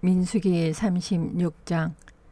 민수기 36장.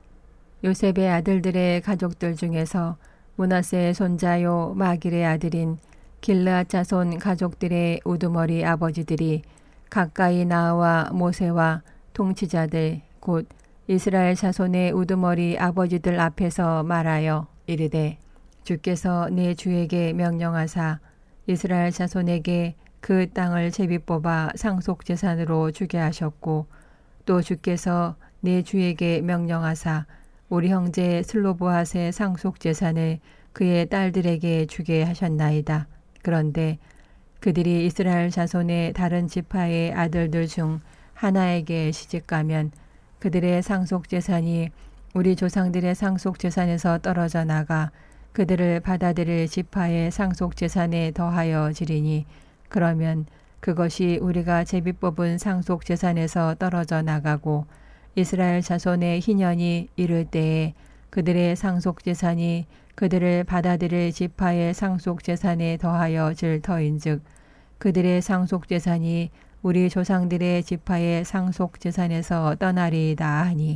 요셉의 아들들의 가족들 중에서 므낫세의 손자요 마길의 아들인 길르앗 자손 가족들의 우두머리 아버지들이 가까이 나와 모세와 통치자들 곧 이스라엘 자손의 우두머리 아버지들 앞에서 말하여 이르되, 주께서 내 주에게 명령하사 이스라엘 자손에게 그 땅을 제비 뽑아 상속재산으로 주게 하셨고, 또 주께서 내 주에게 명령하사 우리 형제 슬로보앗의 상속재산을 그의 딸들에게 주게 하셨나이다. 그런데 그들이 이스라엘 자손의 다른 지파의 아들들 중 하나에게 시집가면 그들의 상속재산이 우리 조상들의 상속재산에서 떨어져 나가 그들을 받아들일 지파의 상속재산에 더하여 지리니, 그러면 그것이 우리가 제비 뽑은 상속재산에서 떨어져 나가고 이스라엘 자손의 희년이 이를 때에 그들의 상속재산이 그들을 받아들일 지파의 상속재산에 더하여 질 터인즉 그들의 상속재산이 우리 조상들의 지파의 상속재산에서 떠나리이다 하니,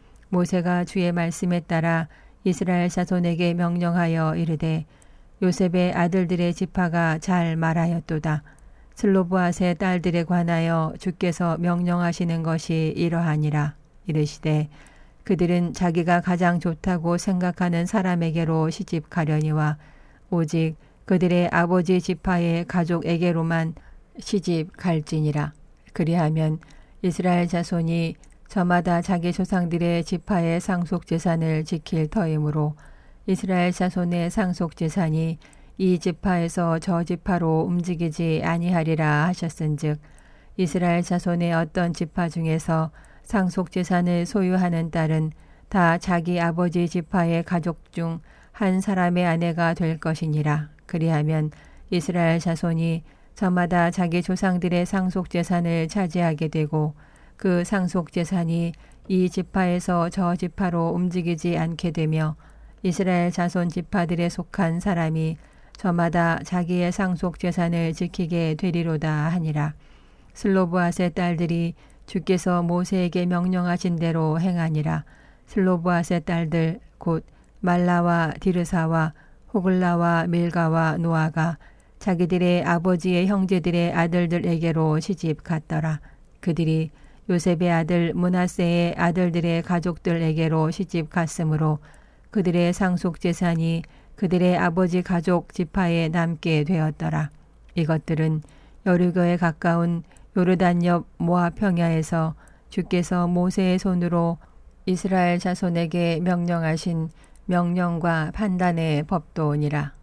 모세가 주의 말씀에 따라 이스라엘 자손에게 명령하여 이르되, 요셉의 아들들의 지파가 잘 말하였도다. 슬로보앗의 딸들에 관하여 주께서 명령하시는 것이 이러하니라. 이르시되, 그들은 자기가 가장 좋다고 생각하는 사람에게로 시집 가려니와 오직 그들의 아버지 지파의 가족에게로만 시집 갈지니라. 그리하면 이스라엘 자손이 저마다 자기 조상들의 지파의 상속재산을 지킬 터이므로 이스라엘 자손의 상속재산이 이 지파에서 저 지파로 움직이지 아니하리라 하셨은즉, 이스라엘 자손의 어떤 지파 중에서 상속재산을 소유하는 딸은 다 자기 아버지 지파의 가족 중 한 사람의 아내가 될 것이니라. 그리하면 이스라엘 자손이 저마다 자기 조상들의 상속재산을 차지하게 되고 그 상속재산이 이 지파에서 저 지파로 움직이지 않게 되며 이스라엘 자손 지파들에 속한 사람이 저마다 자기의 상속재산을 지키게 되리로다 하니라. 슬로보앗의 딸들이 주께서 모세에게 명령하신 대로 행하니라. 슬로보앗의 딸들 곧 말라와 디르사와 호글라와 밀가와 노아가 자기들의 아버지의 형제들의 아들들에게로 시집 갔더라. 그들이 요셉의 아들 므낫세의 아들들의 가족들에게로 시집 갔으므로 그들의 상속재산이 그들의 아버지 가족 지파에 남게 되었더라. 이것들은 여리고에 가까운 요르단 옆 모압 평야에서 주께서 모세의 손으로 이스라엘 자손에게 명령하신 명령과 판단의 법도니라.